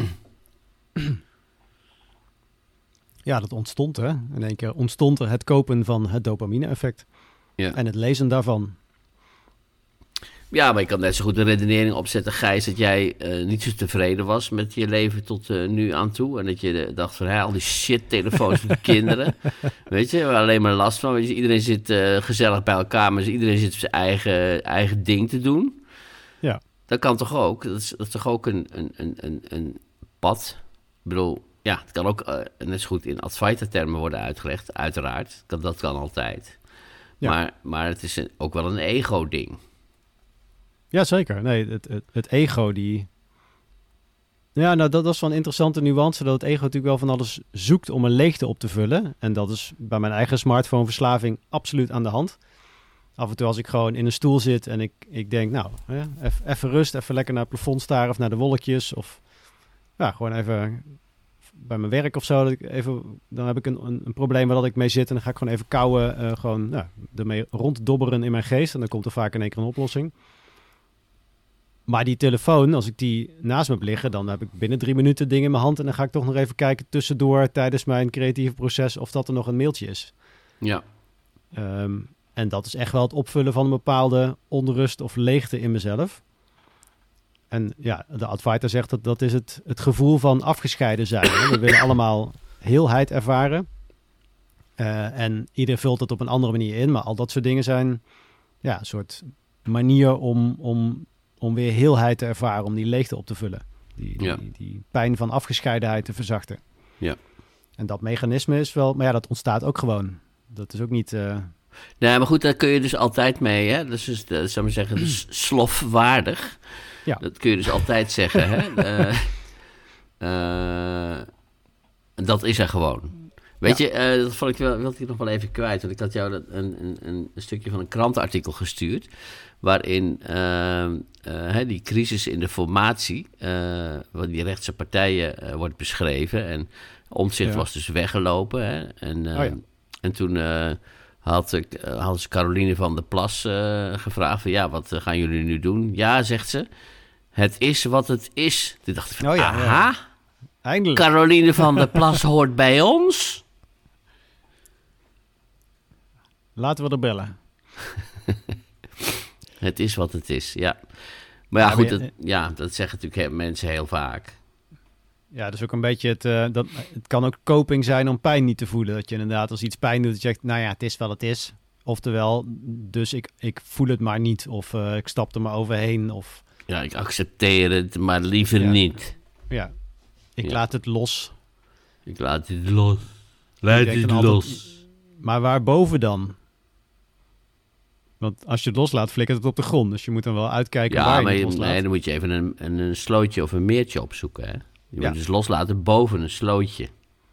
Speaker 1: Ja, dat ontstond, hè. In één keer ontstond er het kopen van het dopamine-effect. Ja. En het lezen daarvan.
Speaker 2: Ja, maar je kan net zo goed een redenering opzetten, Gijs... dat jij uh, niet zo tevreden was met je leven tot uh, nu aan toe... en dat je uh, dacht van, hé, al die shit-telefoons van de kinderen... weet je, waar alleen maar last van. Weet je, iedereen zit uh, gezellig bij elkaar... maar iedereen zit op zijn eigen, eigen ding te doen.
Speaker 1: Ja.
Speaker 2: Dat kan toch ook? Dat is, dat is toch ook een, een, een, een, een pad? Ik bedoel, ja, het kan ook uh, net zo goed in Advaita-termen worden uitgelegd... uiteraard, dat, dat kan altijd. Ja. Maar, maar het is een, ook wel een ego-ding...
Speaker 1: Ja, zeker. Nee, het, het, het ego die... Ja, nou, dat, dat is wel een interessante nuance... dat het ego natuurlijk wel van alles zoekt om een leegte op te vullen. En dat is bij mijn eigen smartphoneverslaving absoluut aan de hand. Af en toe als ik gewoon in een stoel zit en ik, ik denk... nou, even rust, even lekker naar het plafond staren of naar de wolkjes... of ja, gewoon even bij mijn werk of zo. Dat ik even, dan heb ik een, een, een probleem waar dat ik mee zit... en dan ga ik gewoon even kauwen, uh, gewoon nou, ermee ronddobberen in mijn geest... en dan komt er vaak in één keer een oplossing... Maar die telefoon, als ik die naast me heb liggen... dan heb ik binnen drie minuten dingen in mijn hand... en dan ga ik toch nog even kijken tussendoor... tijdens mijn creatieve proces of dat er nog een mailtje is.
Speaker 2: Ja.
Speaker 1: Um, en dat is echt wel het opvullen van een bepaalde onrust of leegte in mezelf. En ja, de Advaita zegt dat dat is het, het gevoel van afgescheiden zijn. Hè? We willen allemaal heelheid ervaren. Uh, en ieder vult het op een andere manier in. Maar al dat soort dingen zijn ja, een soort manier om... om om weer heelheid te ervaren, om die leegte op te vullen. Die, die, ja. die, die pijn van afgescheidenheid te verzachten.
Speaker 2: Ja.
Speaker 1: En dat mechanisme is wel... Maar ja, dat ontstaat ook gewoon. Dat is ook niet... Uh...
Speaker 2: Nee, maar goed, daar kun je dus altijd mee, hè. Dat is dus, uh, zou maar zeggen, dus slofwaardig. Ja. Dat kun je dus altijd zeggen, hè. Uh, uh, dat is er gewoon. Weet ja. je, uh, dat vond ik wel, wilde ik nog wel even kwijt. Want ik had jou een, een, een stukje van een krantenartikel gestuurd... waarin uh, uh, die crisis in de formatie... Uh, van die rechtse partijen uh, wordt beschreven. En Omtzigt ja. was dus weggelopen. Hè? En, uh, oh ja. en toen uh, had, ik, uh, had ze Caroline van der Plas uh, gevraagd... van ja, wat gaan jullie nu doen? Ja, zegt ze, het is wat het is. Toen dacht ik van, oh ja, aha, ja. Eindelijk. Caroline van der Plas hoort bij ons...
Speaker 1: Laten we er bellen.
Speaker 2: Het is wat het is, ja. Maar ja,
Speaker 1: Ja,
Speaker 2: goed,
Speaker 1: maar je-
Speaker 2: dat, ja, dat zeggen natuurlijk he- mensen heel vaak.
Speaker 1: Ja, dus ook een beetje het... eh, dat, het kan ook coping zijn om pijn niet te voelen. Dat je inderdaad als iets pijn doet, dat je zegt... Nou ja, het is wel het is. Oftewel, dus ik, ik voel het maar niet. Of eh, ik stap er maar overheen. Of
Speaker 2: Ja, ik accepteer het, maar liever
Speaker 1: Ja.
Speaker 2: niet.
Speaker 1: ja, ik
Speaker 2: Ja.
Speaker 1: laat het los.
Speaker 2: Ik laat het los. Laat
Speaker 1: Ik denk
Speaker 2: het
Speaker 1: dan altijd-
Speaker 2: los.
Speaker 1: Maar waarboven dan? Want als je het loslaat, flikkert het op de grond. Dus je moet dan wel uitkijken waar
Speaker 2: Ja,
Speaker 1: je
Speaker 2: maar
Speaker 1: het
Speaker 2: je,
Speaker 1: loslaat.
Speaker 2: nee, dan moet je even een, een, een slootje of een meertje opzoeken. Hè? Je
Speaker 1: Ja.
Speaker 2: moet dus loslaten boven een slootje.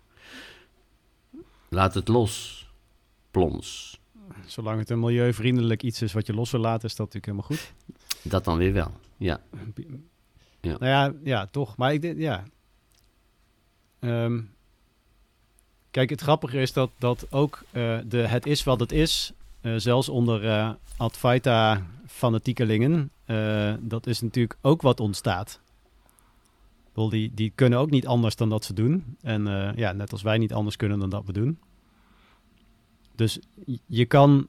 Speaker 2: Laat het los. Plons.
Speaker 1: Zolang het een milieuvriendelijk iets is wat je los wil laten, is dat natuurlijk helemaal goed.
Speaker 2: Dat dan weer wel. Ja. Ja.
Speaker 1: Nou ja, ja, toch. Maar ik denk, ja. Ehm, kijk, het grappige is dat, dat ook eh, de het is wat het is, eh, zelfs onder eh Advaita fanatiekelingen, eh, dat is natuurlijk ook wat ontstaat. Ik bedoel, Die, die kunnen ook niet anders dan dat ze doen. En eh, ja, net als wij niet anders kunnen dan dat we doen. Dus je- je kan,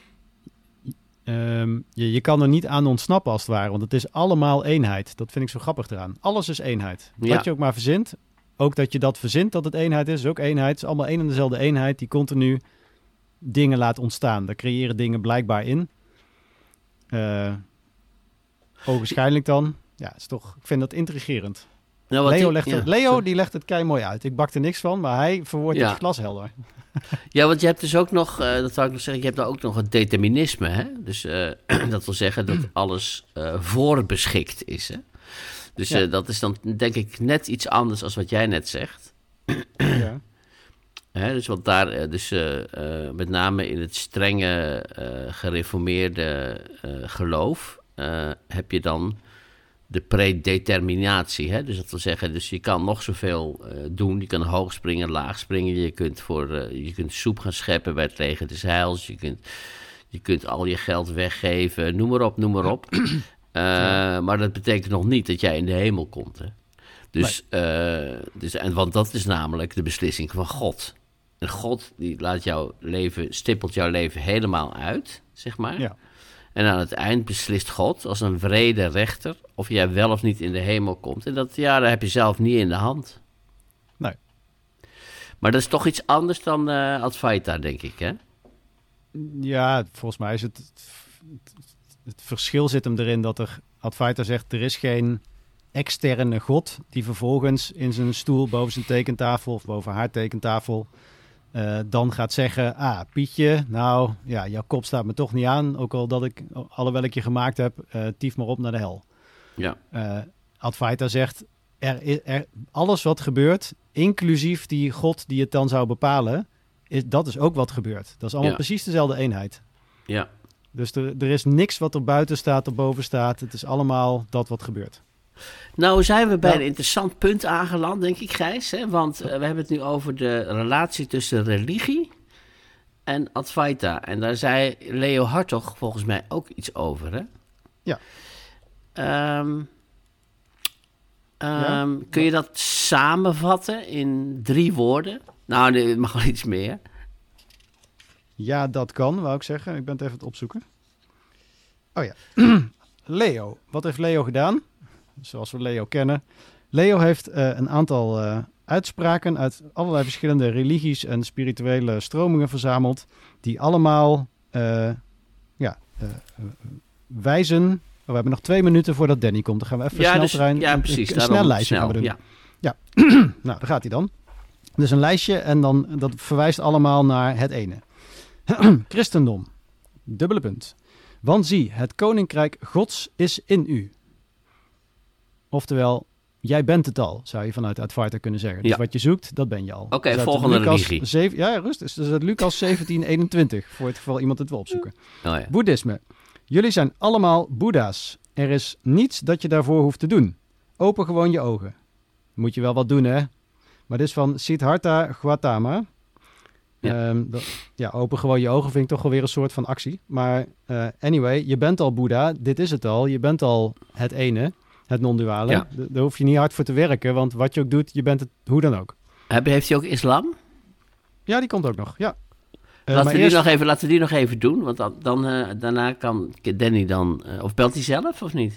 Speaker 1: ehm, je, je kan er niet aan ontsnappen als het ware. Want het is allemaal eenheid. Dat vind ik zo grappig eraan. Alles is eenheid.
Speaker 2: Ja.
Speaker 1: Wat je ook maar verzint. Ook dat je dat verzint dat het eenheid is, is ook eenheid. Het is allemaal één en dezelfde eenheid die continu dingen laat ontstaan. Daar creëren dingen blijkbaar in. Uh, ogenschijnlijk dan. Ja, is toch, ik vind dat intrigerend.
Speaker 2: Nou, wat
Speaker 1: Leo,
Speaker 2: die-
Speaker 1: legt
Speaker 2: ja,
Speaker 1: het, Leo
Speaker 2: sorry.
Speaker 1: die legt het kei mooi uit. Ik bak er niks van, maar hij verwoordt
Speaker 2: Ja.
Speaker 1: het glashelder.
Speaker 2: Ja, want je hebt dus ook nog, eh, dat zou ik nog zeggen, je hebt ook nog het determinisme. Hè? Dus eh, dat wil zeggen dat alles eh, voorbeschikt is. Hè? Dus
Speaker 1: Ja.
Speaker 2: eh, dat is dan denk ik net iets anders als wat jij net zegt.
Speaker 1: Ja.
Speaker 2: Hè, dus wat daar, eh, dus eh, eh, met name in het strenge eh, gereformeerde eh, geloof, eh, heb je dan de predeterminatie. Hè? Dus dat wil zeggen, dus je kan nog zoveel eh, doen. Je kan hoog springen, laag springen. Je kunt, voor, eh, je kunt soep gaan scheppen bij het leger des heils. Je kunt, je kunt al je geld weggeven. Noem maar op, noem maar op. Uh, ja. Maar dat betekent nog niet dat jij in de hemel komt. Hè? Dus, nee. uh, dus, en, want dat is namelijk de beslissing van God. En God die laat jouw leven, stippelt jouw leven helemaal uit, zeg maar.
Speaker 1: Ja.
Speaker 2: En aan het eind beslist God als een wrede rechter of jij wel of niet in de hemel komt. En dat, ja, dat heb je zelf niet in de hand.
Speaker 1: Nee.
Speaker 2: Maar dat is toch iets anders dan uh, Advaita, denk ik, hè?
Speaker 1: Ja, volgens mij is het, het... Het verschil zit hem erin dat er Advaita zegt, er is geen externe God die vervolgens in zijn stoel boven zijn tekentafel of boven haar tekentafel uh, dan gaat zeggen, ah, Pietje, nou ja, jouw kop staat me toch niet aan, ook al dat ik, alhoewel ik je gemaakt heb, uh, tief maar op naar de hel.
Speaker 2: Ja.
Speaker 1: Uh, Advaita zegt, er is, er, alles wat gebeurt, inclusief die God die het dan zou bepalen, is, dat is ook wat gebeurt. Dat is allemaal ja. precies dezelfde eenheid.
Speaker 2: Ja.
Speaker 1: Dus er, er is niks wat er buiten staat, er boven staat. Het is allemaal dat wat gebeurt.
Speaker 2: Nou zijn we bij
Speaker 1: ja.
Speaker 2: een interessant punt aangeland, denk ik, Gijs. Hè? Want uh, we hebben het nu over de relatie tussen religie en Advaita. En daar zei Leo Hartog volgens mij ook iets over, hè?
Speaker 1: Ja.
Speaker 2: Um, um,
Speaker 1: ja.
Speaker 2: Kun je dat samenvatten in drie woorden? Nou, nee, het mag wel iets meer.
Speaker 1: Ja, dat kan, wou ik zeggen. Ik ben het even het opzoeken. Oh ja. Leo. Wat heeft Leo gedaan? Zoals we Leo kennen. Leo heeft uh, een aantal uh, uitspraken uit allerlei verschillende religies en spirituele stromingen verzameld. Die allemaal uh, ja, uh, uh, wijzen... Oh, we hebben nog twee minuten voordat Danny komt. Dan gaan we even
Speaker 2: ja,
Speaker 1: snel
Speaker 2: dus,
Speaker 1: terrein.
Speaker 2: Ja, precies.
Speaker 1: Een, een snel lijstje
Speaker 2: snel,
Speaker 1: gaan we doen.
Speaker 2: Ja.
Speaker 1: ja. Nou, daar gaat hij dan. Dus een lijstje en dan, dat verwijst allemaal naar het ene. Christendom. Dubbele punt. Want zie, het koninkrijk Gods is in u. Oftewel, jij bent het al, zou je vanuit Advaita kunnen zeggen. Dus
Speaker 2: ja.
Speaker 1: wat je zoekt, dat ben je al.
Speaker 2: Oké, okay,
Speaker 1: dus
Speaker 2: volgende
Speaker 1: Lucas
Speaker 2: religie.
Speaker 1: zeven, ja, rust. Dus dat is uit Lucas zeventien eenentwintig, voor het geval iemand het wil opzoeken.
Speaker 2: Oh, ja.
Speaker 1: Boeddhisme. Jullie zijn allemaal boeddha's. Er is niets dat je daarvoor hoeft te doen. Open gewoon je ogen. Moet je wel wat doen, hè? Maar dit is van Siddhartha Gautama. Ja. Um, dat, ja, open gewoon je ogen vind ik toch wel weer een soort van actie. Maar uh, anyway, je bent al Boeddha. Dit is het al. Je bent al het ene, het non-duale.
Speaker 2: Ja.
Speaker 1: D- daar hoef je niet hard voor te werken, want wat je ook doet, je bent het hoe dan ook.
Speaker 2: Heb, heeft hij ook islam?
Speaker 1: Ja, die komt ook nog, ja. Uh,
Speaker 2: laten, we
Speaker 1: eerst...
Speaker 2: die nog even, laten we die nog even doen, want dan, dan, uh, daarna kan Danny dan... Uh, of belt hij zelf, of niet?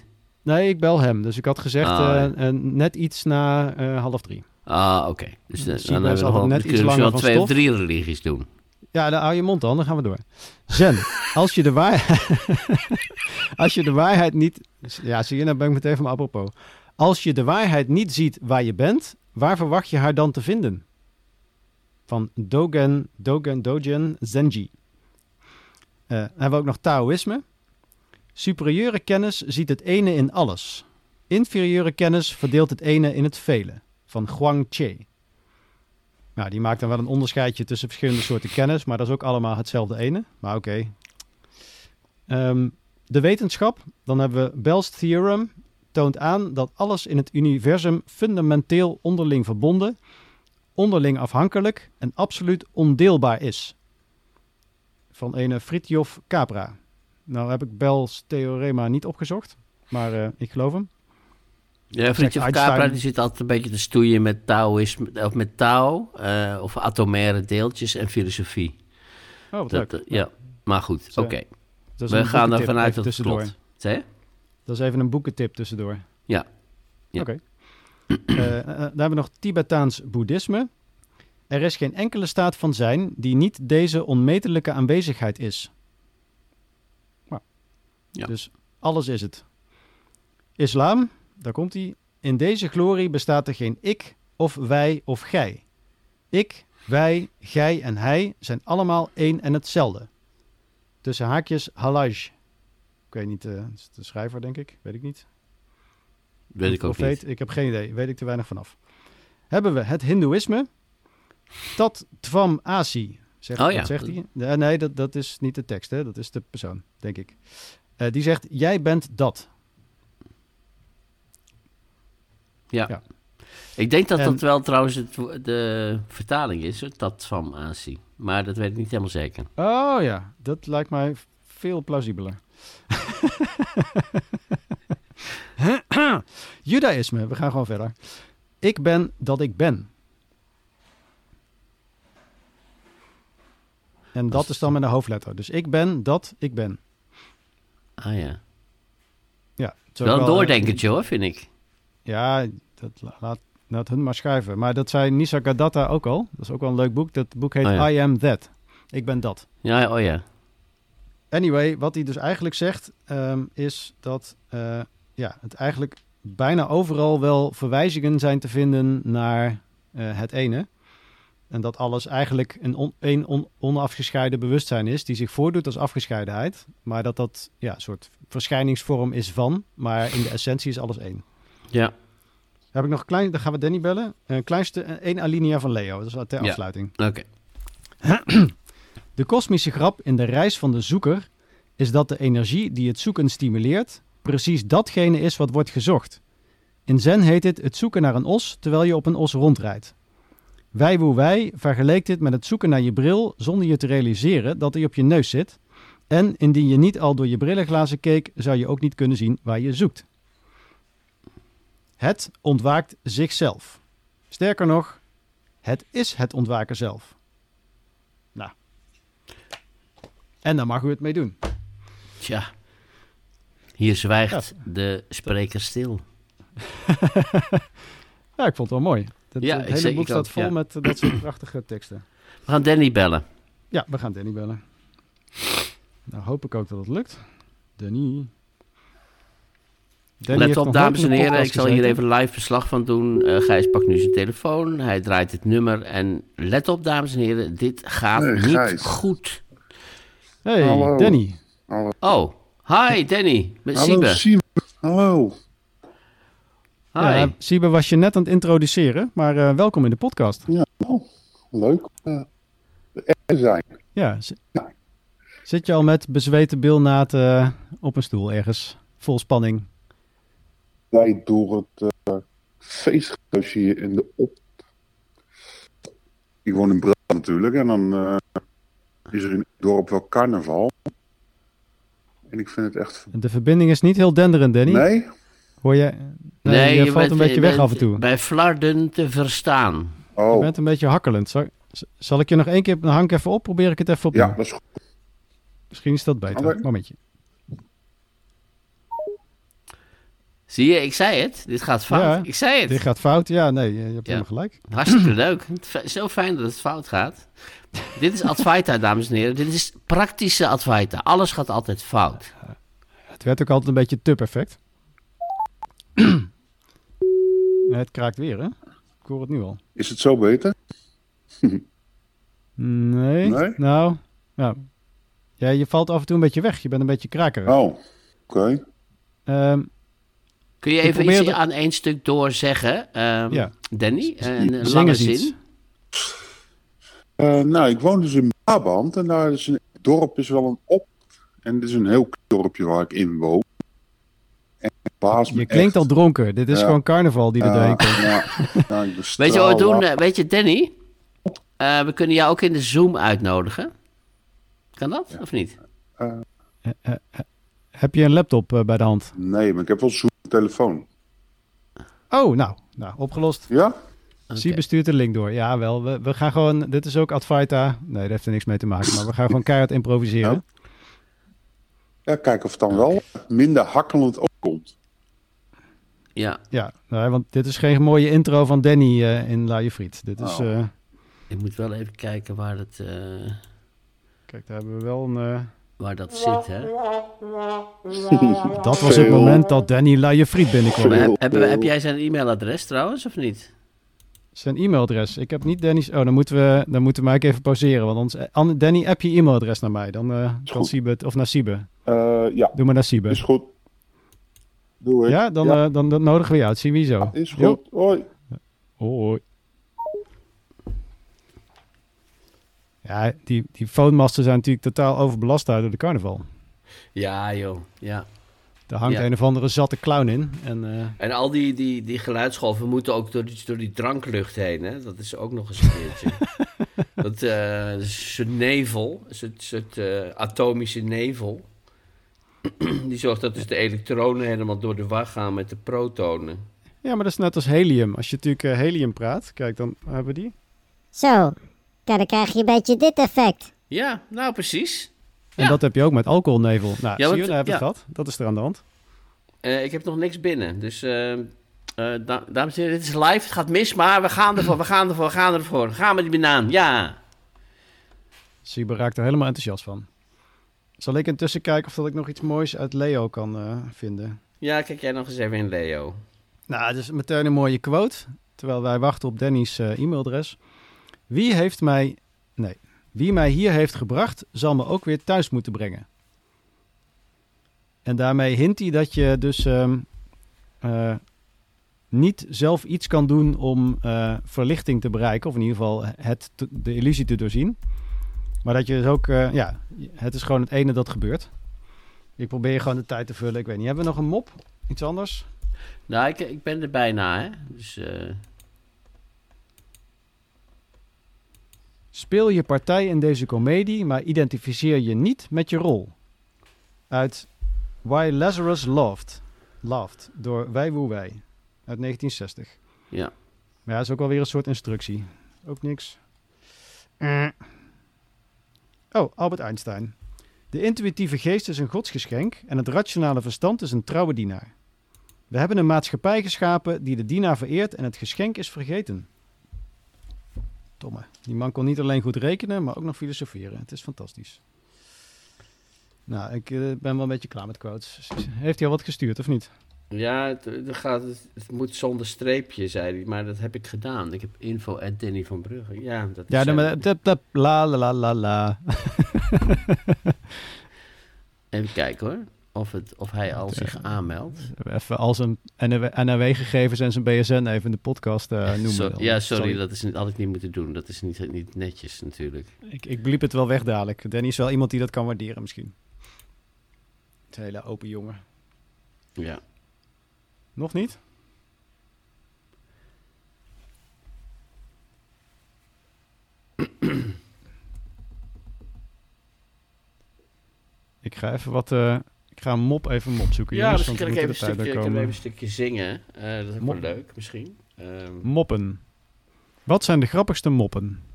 Speaker 1: Nee, ik bel hem. Dus ik had gezegd
Speaker 2: Ah, ja.
Speaker 1: uh, uh, net iets na uh, half drie.
Speaker 2: Ah, oké. Okay. Dus,
Speaker 1: Dus
Speaker 2: dan hebben we nog wel,
Speaker 1: net iets langer
Speaker 2: wel
Speaker 1: van
Speaker 2: twee
Speaker 1: stof.
Speaker 2: of drie religies doen.
Speaker 1: Ja, dan hou je mond dan, dan gaan we door. Zen, als je de waarheid... als je de waarheid niet... Ja, zie je, nou ben ik meteen van mijn apropos. Als je de waarheid niet ziet waar je bent, waar verwacht je haar dan te vinden? Van Dogen, Dogen, Dogen Zenji. Uh, dan hebben we ook nog Taoïsme. Superieure kennis ziet het ene in alles. Inferieure kennis verdeelt het ene in het vele. Van Huang Che. Nou, die maakt dan wel een onderscheidje tussen verschillende soorten kennis, maar dat is ook allemaal hetzelfde ene. Maar oké. Okay. Um, de wetenschap, dan hebben we Bell's Theorem, toont aan dat alles in het universum fundamenteel onderling verbonden, onderling afhankelijk en absoluut ondeelbaar is. Van ene Fritjof Capra. Nou heb ik Bell's Theorema niet opgezocht, maar uh, ik geloof hem.
Speaker 2: Ja, Fritjof Capra die zit altijd een beetje te stoeien met Taoïsme, of met Tao, uh, of atomaire deeltjes en filosofie.
Speaker 1: Oh, wat
Speaker 2: dat,
Speaker 1: leuk.
Speaker 2: Uh, ja, maar goed, oké. Okay. We gaan ervan uit dat het klopt. Zeg?
Speaker 1: Dat is even een boekentip tussendoor.
Speaker 2: Ja. ja.
Speaker 1: Oké. Okay. uh, uh, dan hebben we nog Tibetaans boeddhisme. Er is geen enkele staat van zijn die niet deze onmetelijke aanwezigheid is. Nou, ja. Dus alles is het. Islam, daar komt hij. In deze glorie bestaat er geen ik of wij of gij. Ik, wij, gij en hij zijn allemaal één en hetzelfde. Tussen haakjes halaj. Ik weet niet, uh, is de schrijver denk ik, weet ik niet.
Speaker 2: Weet ik ook niet.
Speaker 1: Ik heb geen idee, weet ik te weinig vanaf. Hebben we het hindoeïsme. Tat Tvam Asi. Zegt,
Speaker 2: oh, ja.
Speaker 1: Wat zegt hij? Ja, nee, dat, dat is niet de tekst, hè? Dat is de persoon, denk ik. Uh, die zegt, jij bent dat.
Speaker 2: Ja. ja. Ik denk dat en, dat wel trouwens het, de vertaling is, dat van Asi. Maar dat weet ik niet helemaal zeker.
Speaker 1: Oh ja, dat lijkt mij veel plausibeler. Judaïsme, we gaan gewoon verder. Ik ben dat ik ben. En dat is dan met een hoofdletter. Dus ik ben dat ik ben.
Speaker 2: Ah ja.
Speaker 1: Ja.
Speaker 2: Wel een doordenkertje hoor, vind ik.
Speaker 1: Ja, dat laat, laat hun maar schrijven. Maar dat zei Nisargadatta ook al. Dat is ook wel een leuk boek. Dat boek heet oh, ja. I Am That. Ik ben dat.
Speaker 2: Ja, oh ja.
Speaker 1: Anyway, wat hij dus eigenlijk zegt, um, is dat uh, ja, het eigenlijk bijna overal wel verwijzingen zijn te vinden naar uh, het ene. En dat alles eigenlijk een, on, een on, onafgescheiden bewustzijn is, die zich voordoet als afgescheidenheid. Maar dat dat ja, een soort verschijningsvorm is van, maar in de essentie is alles één.
Speaker 2: Ja.
Speaker 1: Dan heb ik nog een klein, dan gaan we Danny bellen. Een kleinste, één alinea van Leo, dat is wel ter
Speaker 2: ja.
Speaker 1: afsluiting.
Speaker 2: Oké. Okay.
Speaker 1: De kosmische grap in de reis van de zoeker is dat de energie die het zoeken stimuleert precies datgene is wat wordt gezocht. In Zen heet dit het zoeken naar een os terwijl je op een os rondrijdt. Wij woe wij vergeleek dit met het zoeken naar je bril zonder je te realiseren dat hij op je neus zit. En indien je niet al door je brillenglazen keek, zou je ook niet kunnen zien waar je zoekt. Het ontwaakt zichzelf. Sterker nog, het is het ontwaken zelf. Nou. En daar mag u het mee doen.
Speaker 2: Tja. Hier zwijgt ja. de spreker stil.
Speaker 1: Ja, ik vond het wel mooi. Het,
Speaker 2: ja,
Speaker 1: het hele
Speaker 2: zeg,
Speaker 1: boek staat
Speaker 2: ook,
Speaker 1: vol
Speaker 2: ja.
Speaker 1: met dat soort prachtige teksten.
Speaker 2: We gaan Danny bellen.
Speaker 1: Ja, we gaan Danny bellen. Nou hoop ik ook dat het lukt. Danny.
Speaker 2: Danny Let op, dames en heren. Ik zal hier even live verslag van doen. Uh, Gijs pakt nu zijn telefoon. Hij draait het nummer. En let op, dames en heren. Dit gaat hey, niet Gijs. goed.
Speaker 1: Hey, Hallo. Danny.
Speaker 2: Hallo. Oh, hi Danny. Met
Speaker 3: Hallo, Siebe. Hallo.
Speaker 1: Hi. Ja, Siebe was je net aan het introduceren, maar uh, welkom in de podcast.
Speaker 3: Ja, oh, leuk uh, er zijn.
Speaker 1: Ja, z- ja, zit je al met bezweten bilnaad uh, op een stoel ergens, vol spanning?
Speaker 3: Wij door het uh, feesthuis hier in de op. Ik woon in Brabant natuurlijk en dan uh, is er in het dorp wel carnaval. En ik vind het echt...
Speaker 1: De verbinding is niet heel denderend, Danny.
Speaker 3: Nee?
Speaker 1: Hoor je... Nee, nee je, je valt bent, een beetje weg af en toe.
Speaker 2: Bij flarden te verstaan.
Speaker 3: Oh.
Speaker 1: Je bent een beetje hakkelend. Zal, zal ik je nog één keer... Dan hang ik even op, probeer ik het even op.
Speaker 3: Ja, dat is goed.
Speaker 1: Misschien is dat beter.
Speaker 3: Okay.
Speaker 1: Momentje.
Speaker 2: Zie je, ik zei het. Dit gaat fout.
Speaker 1: Ja,
Speaker 2: ik zei het.
Speaker 1: Dit gaat fout. Ja, nee, je hebt
Speaker 2: Ja.
Speaker 1: helemaal gelijk.
Speaker 2: Hartstikke leuk. Zo fijn dat het fout gaat. Dit is Advaita, dames en heren. Dit is praktische Advaita. Alles gaat altijd fout.
Speaker 1: Het werd ook altijd een beetje te perfect. Het kraakt weer, hè? Ik hoor het nu al.
Speaker 3: Is het zo beter?
Speaker 1: Nee.
Speaker 3: Nee?
Speaker 1: Nou, ja. ja. Je valt af en toe een beetje weg. Je bent een beetje krakerig.
Speaker 3: Oh, oké. Okay.
Speaker 1: Ehm,
Speaker 2: Kun je
Speaker 1: Ik
Speaker 2: even
Speaker 1: probeer
Speaker 2: iets
Speaker 1: de-
Speaker 2: aan één stuk doorzeggen, um,
Speaker 1: Ja.
Speaker 2: Danny? Een, een
Speaker 1: Zing
Speaker 2: lange
Speaker 1: eens iets.
Speaker 2: zin.
Speaker 3: Uh, nou, ik woon dus in Brabant en daar is een het dorp is wel een op. En dit is een heel klein dorpje waar ik in woon. En ik baas me
Speaker 1: je klinkt
Speaker 3: echt.
Speaker 1: al dronken. Dit is
Speaker 3: Ja.
Speaker 1: gewoon carnaval die er
Speaker 3: Ja,
Speaker 1: doorheen komt.
Speaker 3: ja, ja, ik
Speaker 2: Weet je wat we doen?
Speaker 3: bestraal-
Speaker 2: eh, Weet je, Danny? Uh, we kunnen jou ook in de Zoom uitnodigen. Kan dat, of niet?
Speaker 3: Uh,
Speaker 1: Eh, eh, eh, Heb je een laptop eh, bij de hand?
Speaker 3: nee, maar ik heb wel zo'n telefoon.
Speaker 1: Oh, nou, nou opgelost.
Speaker 3: Ja?
Speaker 2: Oké.
Speaker 1: Siebe stuurt de link door. Ja, wel. We, we gaan gewoon... Dit is ook Advaita. Nee, dat heeft er niks mee te maken. Maar we gaan gewoon keihard improviseren.
Speaker 3: Ja, kijk of het dan wel minder hakkelend opkomt.
Speaker 2: Ja,
Speaker 1: Ja, nou, want dit is geen mooie intro van Danny eh, in La Je Friet. Dit is...
Speaker 3: Oh.
Speaker 1: eh,
Speaker 2: ik moet wel even kijken waar dat, uh,
Speaker 1: kijk, daar hebben we wel een... eh,
Speaker 2: waar dat zit, hè?
Speaker 1: dat was het
Speaker 3: Veel.
Speaker 1: moment dat Danny La Je Friet binnenkwam.
Speaker 2: Maar
Speaker 3: Veel.
Speaker 2: heb, hebben we- heb jij zijn e-mailadres trouwens, of niet?
Speaker 1: Zijn e-mailadres. Ik heb niet Danny's... Oh, dan moeten we, dan moeten we Mike even pauzeren. Want anders... Anne- Danny, app je e-mailadres naar mij. Dan eh, kan
Speaker 3: goed.
Speaker 1: Siebe het... Of naar Siebe.
Speaker 3: Uh, ja,
Speaker 1: Doe maar naar Siebe.
Speaker 3: is goed. Doe ik.
Speaker 1: Ja, dan,
Speaker 3: Ja,
Speaker 1: eh, dan, dan nodigen we je uit. Zien we je zo.
Speaker 3: is
Speaker 1: Jo.
Speaker 3: goed. Hoi.
Speaker 1: Hoi. Ja, die, die phonemasten zijn natuurlijk totaal overbelast uit door de carnaval.
Speaker 2: Ja, joh. Ja.
Speaker 1: Daar hangt
Speaker 2: Ja.
Speaker 1: een of andere zatte clown in. En eh,
Speaker 2: En al die, die, die geluidsgolven moeten ook door die, door die dranklucht heen, hè? Dat is ook nog eens een keertje. dat eh, dat is een soort nevel, een soort, soort eh, atomische nevel. Die zorgt dat dus de elektronen helemaal door de war gaan met de protonen.
Speaker 1: ja, maar dat is net als helium. Als je natuurlijk eh, helium praat, kijk, dan hebben we die.
Speaker 4: Zo, kijk, dan krijg je een beetje dit effect.
Speaker 2: Ja, nou precies.
Speaker 1: En
Speaker 2: Ja.
Speaker 1: dat heb je ook met alcoholnevel. Nou,
Speaker 2: Ja,
Speaker 1: zie
Speaker 2: want-
Speaker 1: je, daar hebben we
Speaker 2: ja.
Speaker 1: het gehad. Dat is er aan de hand.
Speaker 2: Eh, ik heb nog niks binnen, dus eh, eh, da- dames en heren, dit is live, het gaat mis, maar we gaan ervoor, we gaan ervoor, we gaan ervoor. Gaan we die banaan, ja.
Speaker 1: Siebe raakt er helemaal enthousiast van. Zal ik intussen kijken of dat ik nog iets moois uit Leo kan eh, vinden?
Speaker 2: Ja, kijk jij nog eens even in, Leo.
Speaker 1: Nou, het is meteen een mooie quote. Terwijl wij wachten op Danny's eh, e-mailadres. Wie heeft mij... Nee. Wie mij hier heeft gebracht, zal me ook weer thuis moeten brengen. En daarmee hint hij dat je dus ehm, eh, niet zelf iets kan doen om eh, verlichting te bereiken. Of in ieder geval het, te- de illusie te doorzien. Maar dat je dus ook... eh, ja, het is gewoon het ene dat gebeurt. Ik probeer gewoon de tijd te vullen. Ik weet niet, hebben we nog een mop? Iets anders?
Speaker 2: Nou, ik, ik ben er bijna, hè. Dus, eh,
Speaker 1: Speel je partij in deze komedie, maar identificeer je niet met je rol. Uit Why Lazarus Loved. Loved door Wij Woe Wij. Uit negentien zestig.
Speaker 2: ja.
Speaker 1: Maar ja, is ook wel weer een soort instructie. Ook niks. Eh. Oh, Albert Einstein. De intuïtieve geest is een godsgeschenk en het rationale verstand is een trouwe dienaar. We hebben een maatschappij geschapen die de dienaar vereert en het geschenk is vergeten. Tomme. Die man kon niet alleen goed rekenen, maar ook nog filosoferen. Het is fantastisch. Nou, ik eh, ben wel een beetje klaar met quotes. Heeft hij al wat gestuurd, of niet?
Speaker 2: Ja, het, het gaat, het, het moet zonder streepje, zei hij. Maar dat heb ik gedaan. Ik heb info at Danny van Brugge. Ja, dat is...
Speaker 1: Ja, dan,
Speaker 2: eh,
Speaker 1: maar- tap, tap, la la la la la.
Speaker 2: Even kijken hoor. Of, het, of hij al zich aanmeldt.
Speaker 1: Even al zijn N R W-gegevens en zijn B S N even in de podcast eh, noemen.
Speaker 2: Zo-
Speaker 1: dan.
Speaker 2: ja, sorry, dat is niet, had ik niet moeten doen. Dat is niet, niet netjes natuurlijk.
Speaker 1: Ik, ik bliep het wel weg dadelijk. Danny is wel iemand die dat kan waarderen misschien. Het hele open jongen.
Speaker 2: Ja.
Speaker 1: Nog niet? Ik ga even wat... eh, ik ga een mop even een mop zoeken.
Speaker 2: Ja,
Speaker 1: jongens,
Speaker 2: misschien
Speaker 1: want
Speaker 2: kan
Speaker 1: we
Speaker 2: ik even een,
Speaker 1: moeten de
Speaker 2: stukje,
Speaker 1: tijd
Speaker 2: ik kan even
Speaker 1: doorkomen.
Speaker 2: een stukje zingen. Eh, dat is ook
Speaker 1: Mop.
Speaker 2: wel leuk misschien. Ehm,
Speaker 1: Moppen. Wat zijn de grappigste moppen?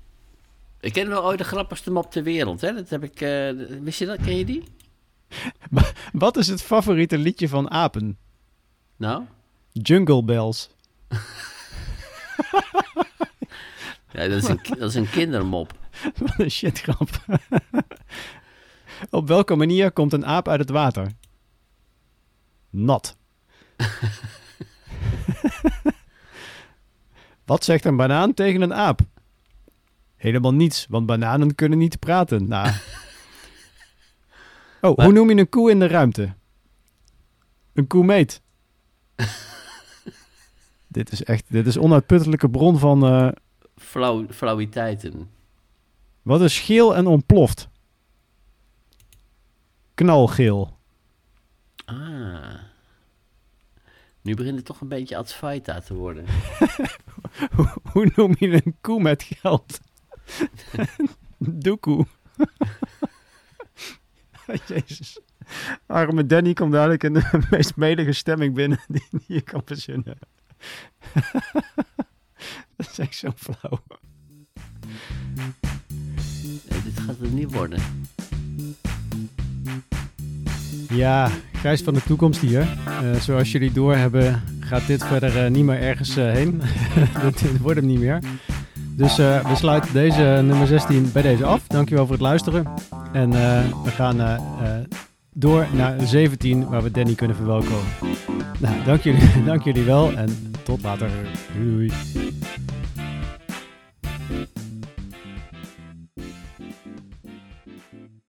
Speaker 2: ik ken wel ooit de grappigste mop ter wereld. Hè? Dat heb ik, eh, wist je dat? Ken je die?
Speaker 1: Wat is het favoriete liedje van apen?
Speaker 2: Nou?
Speaker 1: Jungle Bells.
Speaker 2: Ja, dat is een, dat is een kindermop.
Speaker 1: Wat een shitgrap. Op welke manier komt een aap uit het water? Nat. Wat zegt een banaan tegen een aap? Helemaal niets, want bananen kunnen niet praten. Nou. Oh,
Speaker 2: Maar...
Speaker 1: hoe noem je een koe in de ruimte? Een koemeet. Dit is echt, dit is onuitputtelijke bron van... Uh...
Speaker 2: Flauw, flauwiteiten.
Speaker 1: Wat is geel en ontploft? Knalgeel.
Speaker 2: Ah. Nu begint het toch een beetje Advaita te worden.
Speaker 1: hoe, hoe noem je een koe met geld? Doekoe. Jezus. Arme Danny komt dadelijk in de meest melige stemming binnen die, die je kan verzinnen. Dat is echt zo flauw.
Speaker 2: Nee, dit gaat het niet worden.
Speaker 1: Ja, Gijs van de toekomst hier. Uh, zoals jullie doorhebben, gaat dit verder uh, niet meer ergens uh, heen. Dit wordt hem niet meer. Dus uh, we sluiten deze nummer zestien bij deze af. Dankjewel voor het luisteren. En uh, we gaan uh, uh, door naar zeventien, waar we Danny kunnen verwelkomen. Nou, dank jullie, dank jullie wel en tot later. Doei doei.